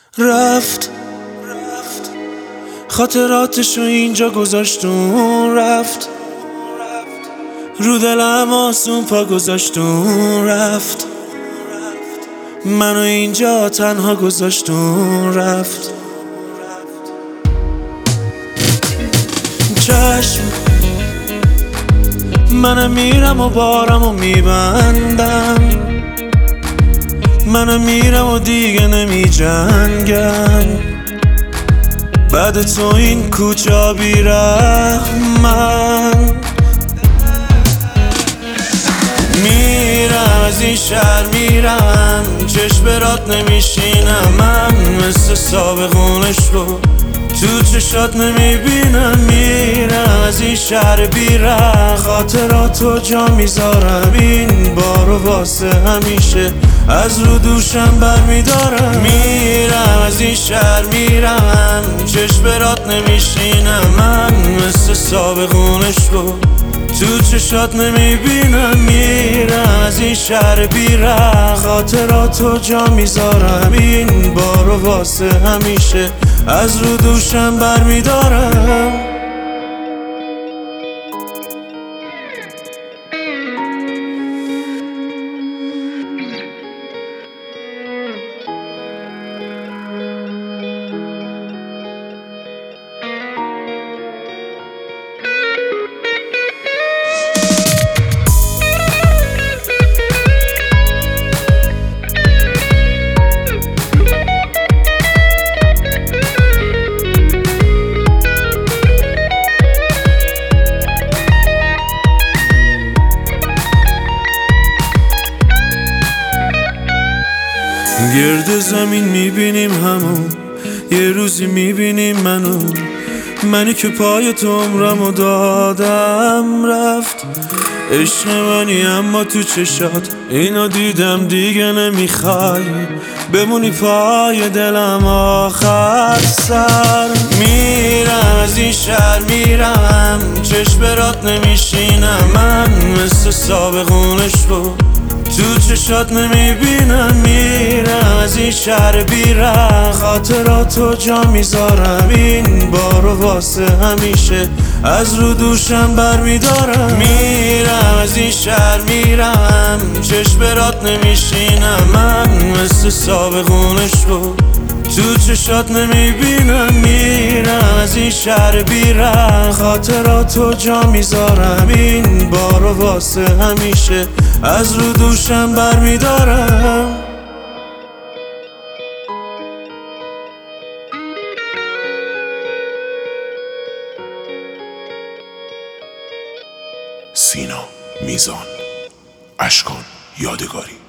رفت خاطراتشو اینجا گذاشتون، رفت رو دلم آسون پا گذاشتون، رفت منو اینجا تنها گذاشتون، رفت. چشم منم میرم و بارم و میبندم، منم میرم و دیگه نمی جنگم. بعد تو این کوچه بی‌رحمم، میرم از این شهر میرم، چشم برات نمیشینم. من مثل سابقونش رو تو چشات نمیبینم. میرم از این شهر بی‌رحم، خاطراتو جا میذارم. این بارو واسه همیشه از رو دوشم برمیدارم. میرم از این شهر میرم، چشم برات نمیشینم. من مثل سابقونش رو تو چشات نمیبینم. میرم از این شهر بی‌رحم، خاطراتو جا میذارم. این بارو واسه همیشه از رو دوشم برمیدارم. گرد زمین میبینیم همون، یه روزی میبینیم منی که پای تو عمرمو دادم. رفت عشق منی اما تو چشات اینو دیدم دیگه نمیخوای بمونی پای دلم آخر سر. میرم از این شهر میرم، چشم برات نمیشینم. من مثل سابقونش رو تو چشات نمیبینم. میرم از این شهر بی‌رحم، خاطراتو جا میذارم. این بارو واسه همیشه از رو دوشم برمیدارم. میرم از این شهر میرم، چشم برات نمیشینم. من مثل سابقونش رو تو چشات نمیبینم. میرم از این شهر بی‌رحم، خاطراتو جا میذارم. این بارو واسه همیشه از رو دوشم برمیدارم. سینا میزان، اشکان یادگاری.